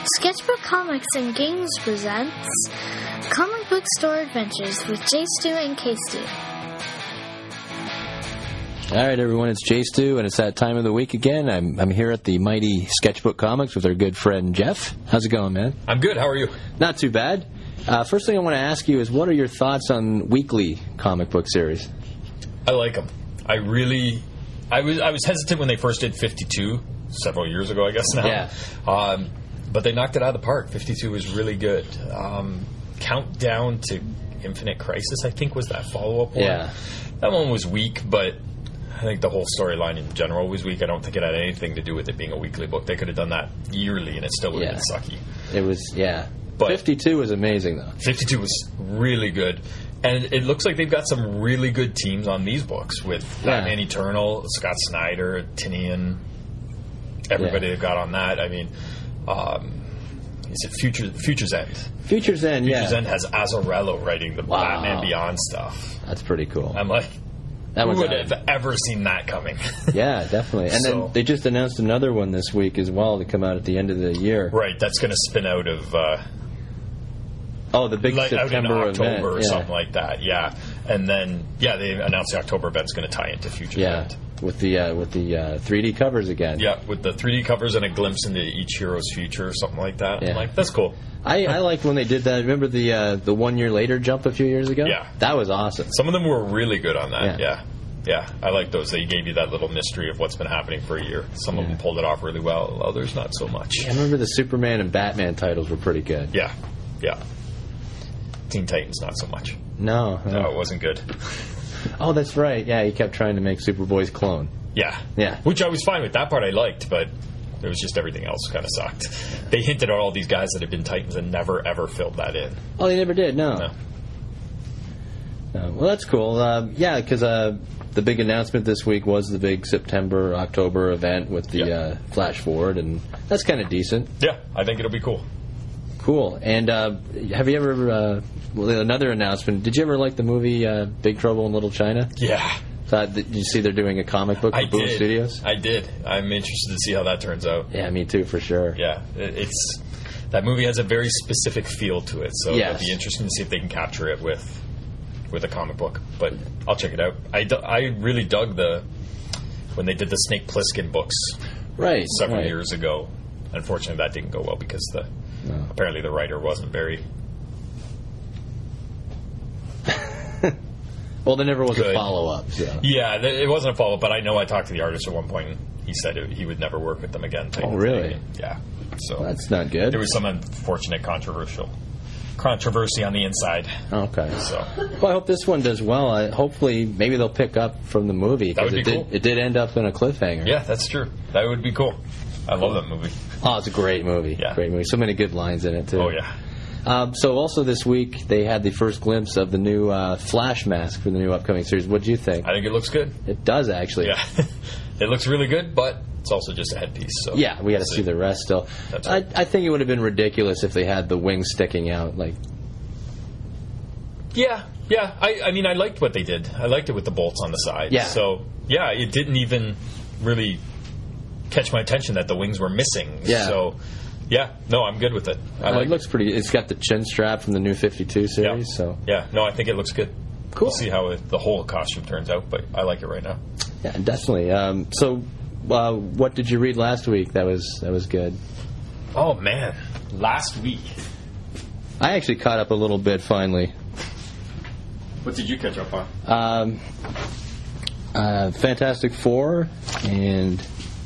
Sketchbook Comics and Games presents Comic Book Store Adventures with J. Stu and K. Stu. All right, everyone, it's J. Stu, and it's that time of the week again. I'm here at the mighty Sketchbook Comics with our good friend Jeff. How's it going, man? I'm good. How are you? Not too bad. First thing I want to ask you is, what are your thoughts on weekly comic book series? I like them. I was hesitant when they first did 52 several years ago, I guess now. Yeah. But they knocked it out of the park. 52 was really good. Countdown to Infinite Crisis, I think, was that follow-up one. Yeah. That one was weak, but I think the whole storyline in general was weak. I don't think it had anything to do with it being a weekly book. They could have done that yearly, and it still would have been sucky. It was, yeah. But 52 was amazing, though. 52 was really good. And it looks like they've got some really good teams on these books with Batman Eternal, Scott Snyder, Tinian, everybody they've got on that. I mean, is it Future's End? Future's End, Future's End has Azzarello writing the Batman Beyond stuff. That's pretty cool. I'm like, who would have ever seen that coming? Yeah, definitely. And then they just announced another one this week as well to come out at the end of the year. Right, that's going to spin out of... the big September out in October event. or something like that, yeah. And then, they announced the October event's going to tie into Future's End. With the 3D covers again. Yeah, with the 3D covers and a glimpse into each hero's future or something like that. Yeah. I'm like, that's cool. I liked when they did that. Remember the 1 year later jump a few years ago? Yeah. That was awesome. Some of them were really good on that, yeah. I like those. They gave you that little mystery of what's been happening for a year. Some of them pulled it off really well. Others, not so much. I remember the Superman and Batman titles were pretty good. Yeah. Teen Titans, not so much. No, it wasn't good. Oh, that's right. Yeah, he kept trying to make Superboy's clone. Yeah. Which I was fine with. That part I liked, but it was just everything else kind of sucked. They hinted at all these guys that had been Titans and never, ever filled that in. Oh, they never did? No. Well, that's cool. Because the big announcement this week was the big September-October event with the Flash Forward, and that's kind of decent. Yeah, I think it'll be cool. Cool. And have you ever... another announcement. Did you ever like the movie Big Trouble in Little China? Yeah. Did you see they're doing a comic book with Boom Studios? I did. I'm interested to see how that turns out. Yeah, me too, for sure. Yeah. That movie has a very specific feel to it, so it'll be interesting to see if they can capture it with a comic book. But I'll check it out. I really dug when they did the Snake Plissken books several years ago. Unfortunately, that didn't go well because apparently the writer wasn't very... Well, there never was a follow-up. So. Yeah, it wasn't a follow-up, but I know I talked to the artist at one point, and he said he would never work with them again. Oh, really? Yeah. So well, that's not good. There was some unfortunate controversy on the inside. Okay. So. Well, I hope this one does well. Hopefully, maybe they'll pick up from the movie. That would be cool. It did end up in a cliffhanger. Yeah, that's true. That would be cool. I love that movie. Oh, it's a great movie. Yeah. Great movie. So many good lines in it, too. Oh, yeah. So also this week, they had the first glimpse of the new Flash mask for the new upcoming series. What do you think? I think it looks good. It does, actually. Yeah. It looks really good, but it's also just a headpiece. So yeah, we got to see the rest still. That's right. I think it would have been ridiculous if they had the wings sticking out. Yeah. I mean, I liked what they did. I liked it with the bolts on the side. Yeah. So, it didn't even really catch my attention that the wings were missing. Yeah. So... yeah, no, I'm good with it. It looks pretty. It's got the chin strap from the new 52 series. Yeah. So no, I think it looks good. Cool. We'll see how the whole costume turns out, but I like it right now. Yeah, definitely. What did you read last week? That was good. Oh man, last week I actually caught up a little bit finally. What did you catch up on? Fantastic Four and.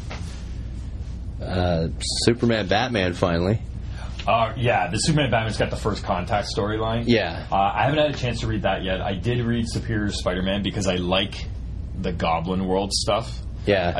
Superman Batman finally. The Superman Batman's got the first Contact storyline. Yeah. I haven't had a chance to read that yet. I did read Superior Spider-Man because I like the Goblin World stuff. Yeah.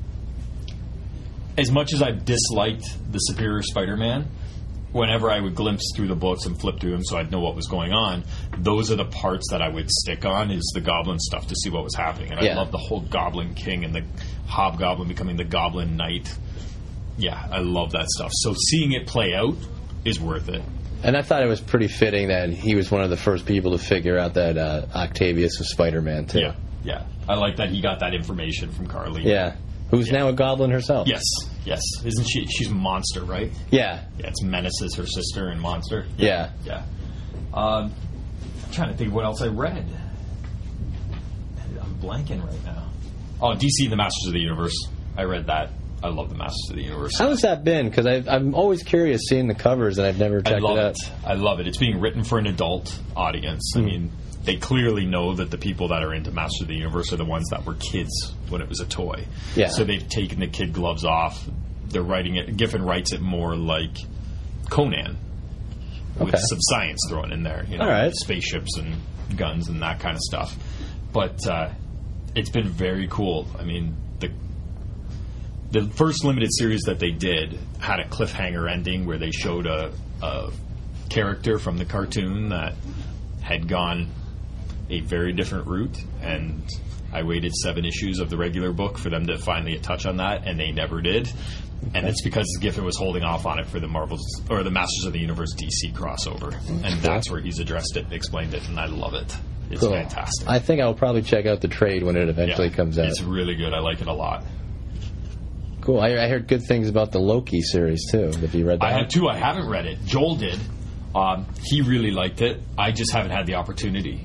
As much as I've disliked the Superior Spider-Man, whenever I would glimpse through the books and flip through them so I'd know what was going on, those are the parts that I would stick on, is the Goblin stuff to see what was happening. And I love the whole Goblin King and the Hobgoblin becoming the Goblin Knight. Yeah, I love that stuff. So seeing it play out is worth it. And I thought it was pretty fitting that he was one of the first people to figure out that Octavius was Spider-Man, too. Yeah. I like that he got that information from Carly. Yeah. Who's now a goblin herself. Yes. Yes. Isn't she? She's Monster, right? Yeah. Yeah, it's Menace is her sister in Monster. Yeah. Yeah. I'm trying to think what else I read. I'm blanking right now. Oh, DC, The Masters of the Universe. I read that. I love The Masters of the Universe. How has that been? Because I'm always curious seeing the covers, and I've never checked it out. I love it. It's being written for an adult audience. I mean, they clearly know that the people that are into Masters of the Universe are the ones that were kids when it was a toy. Yeah. So they've taken the kid gloves off. They're writing it. Giffen writes it more like Conan, with some science thrown in there. You know, all right. spaceships and guns and that kind of stuff. But it's been very cool. I mean, the first limited series that they did had a cliffhanger ending where they showed a character from the cartoon that had gone a very different route, and I waited 7 issues of the regular book for them to finally touch on that, and they never did. And it's because Giffen was holding off on it for the Marvels or the Masters of the Universe DC crossover, and that's where he's addressed it and explained it, and I love it. It's fantastic. I think I'll probably check out the trade when it eventually comes out. It's really good. I like it a lot. Cool. I heard good things about the Loki series too. Have you read that? I have too. I haven't read it. Joel did. He really liked it. I just haven't had the opportunity.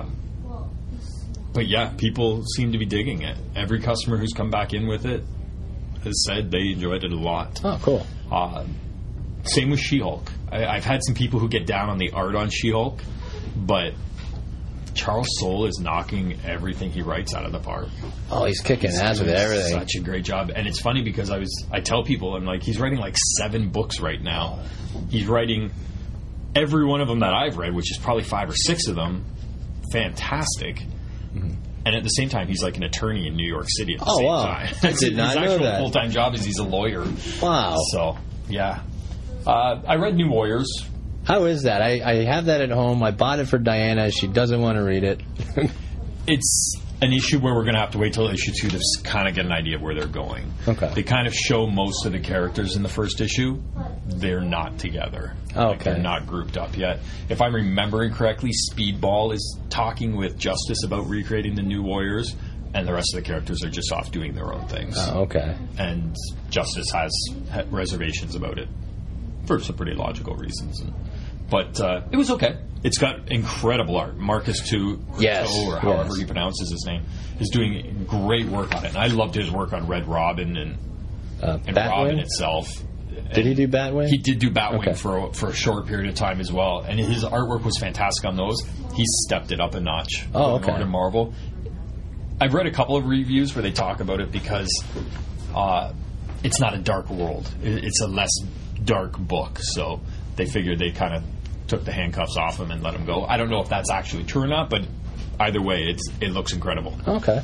But yeah, people seem to be digging it. Every customer who's come back in with it has said they enjoyed it a lot. Oh, cool. Same with She-Hulk. I've had some people who get down on the art on She-Hulk, but Charles Soule is knocking everything he writes out of the park. Oh, he's kicking ass with everything. Such a great job. And it's funny because I tell people, I'm like, he's writing like 7 books right now. He's writing every one of them that I've read, which is probably 5 or 6 of them, fantastic. Mm-hmm. And at the same time, he's like an attorney in New York City at the same time. I did not know that. His actual full-time job is he's a lawyer. Wow. So, yeah. I read New Warriors. How is that? I have that at home. I bought it for Diana. She doesn't want to read it. It's an issue where we're going to have to wait till issue 2 to kind of get an idea of where they're going. Okay. They kind of show most of the characters in the first issue. They're not together. Okay. Like they're not grouped up yet. If I'm remembering correctly, Speedball is talking with Justice about recreating the New Warriors, and the rest of the characters are just off doing their own things. Oh, okay. And Justice has reservations about it for some pretty logical reasons. But it was okay. It's got incredible art. Marcus or however he pronounces his name, is doing great work on it. And I loved his work on Red Robin and Robin itself. Did he do Batwing? He did do Batwing for a short period of time as well. And his artwork was fantastic on those. He stepped it up a notch. Oh, okay. Over to Marvel. I've read a couple of reviews where they talk about it because it's not a dark world. It's a less dark book. So they figured they kind of took the handcuffs off him and let him go. I don't know if that's actually true or not, but either way, it looks incredible. Okay.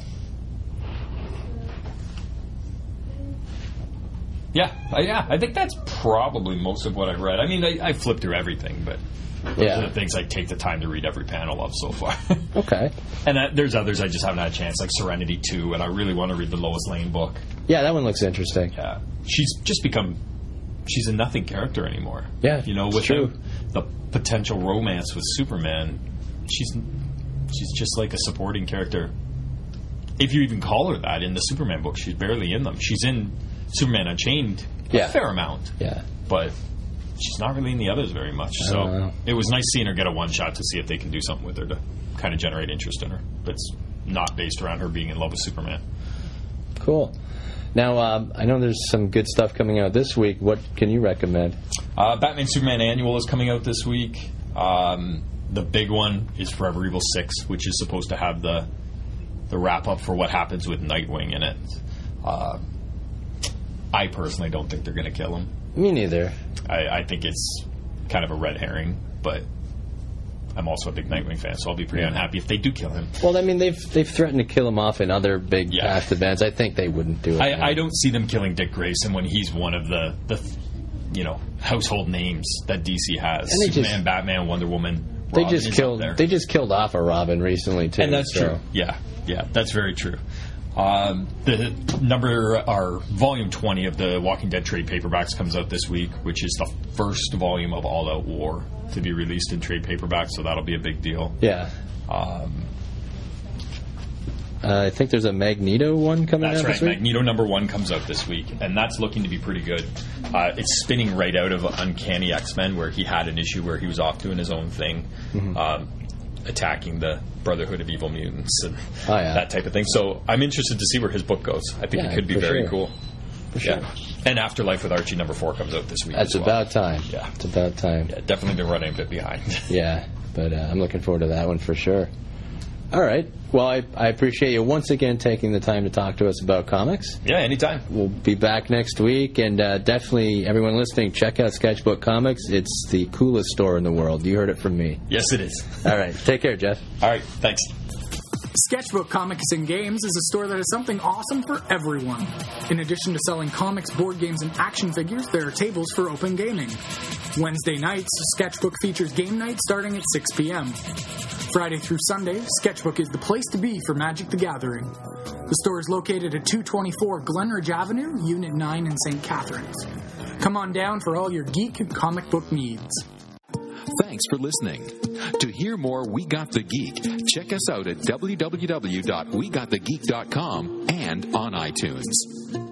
Yeah, I think that's probably most of what I've read. I mean, I flipped through everything, but those are the things I take the time to read every panel of so far. Okay. And there's others I just haven't had a chance, like Serenity 2, and I really want to read the Lois Lane book. Yeah, that one looks interesting. Yeah. She's a nothing character anymore. Yeah, you know, with the potential romance with Superman, she's just like a supporting character. If you even call her that in the Superman book, she's barely in them. She's in Superman Unchained a fair amount. Yeah. But she's not really in the others very much. So it was nice seeing her get a one-shot to see if they can do something with her to kind of generate interest in her. That's not based around her being in love with Superman. Cool. Now, I know there's some good stuff coming out this week. What can you recommend? Batman Superman Annual is coming out this week. The big one is Forever Evil 6, which is supposed to have the wrap-up for what happens with Nightwing in it. I personally don't think they're going to kill him. Me neither. I think it's kind of a red herring, but I'm also a big Nightwing fan, so I'll be pretty unhappy if they do kill him. Well, I mean, they've threatened to kill him off in other big past events. I think they wouldn't do it. I don't see them killing Dick Grayson when he's one of the household names that DC has. And Superman, Batman, Wonder Woman. They just killed off a Robin recently too. And that's true. Yeah, that's very true. The volume 20 of the Walking Dead trade paperbacks comes out this week, which is the first volume of All Out War to be released in trade paperback, so that'll be a big deal. Yeah. I think there's a Magneto one coming That's out right. this week. Magneto #1 comes out this week, and that's looking to be pretty good. It's spinning right out of Uncanny X-Men, where he had an issue where he was off doing his own thing, attacking the Brotherhood of Evil Mutants and that type of thing. So I'm interested to see where his book goes. I think it could be very cool. For sure. Yeah. And Afterlife with Archie #4 comes out this week. That's as well. about time. Yeah. It's about time. Yeah, definitely been running a bit behind. Yeah, but I'm looking forward to that one for sure. All right. Well, I appreciate you once again taking the time to talk to us about comics. Yeah, anytime. We'll be back next week, and definitely, everyone listening, check out Sketchbook Comics. It's the coolest store in the world. You heard it from me. Yes, it is. All right. Take care, Jeff. All right. Thanks. Sketchbook Comics and Games is a store that has something awesome for everyone. In addition to selling comics, board games, and action figures, there are tables for open gaming. Wednesday nights, Sketchbook features game night starting at 6 p.m. Friday through Sunday, Sketchbook is the place to be for Magic the Gathering. The store is located at 224 Glenridge Avenue, Unit 9 in St. Catharines. Come on down for all your geek and comic book needs. Thanks for listening. To hear more We Got the Geek, check us out at www.wegotthegeek.com and on iTunes.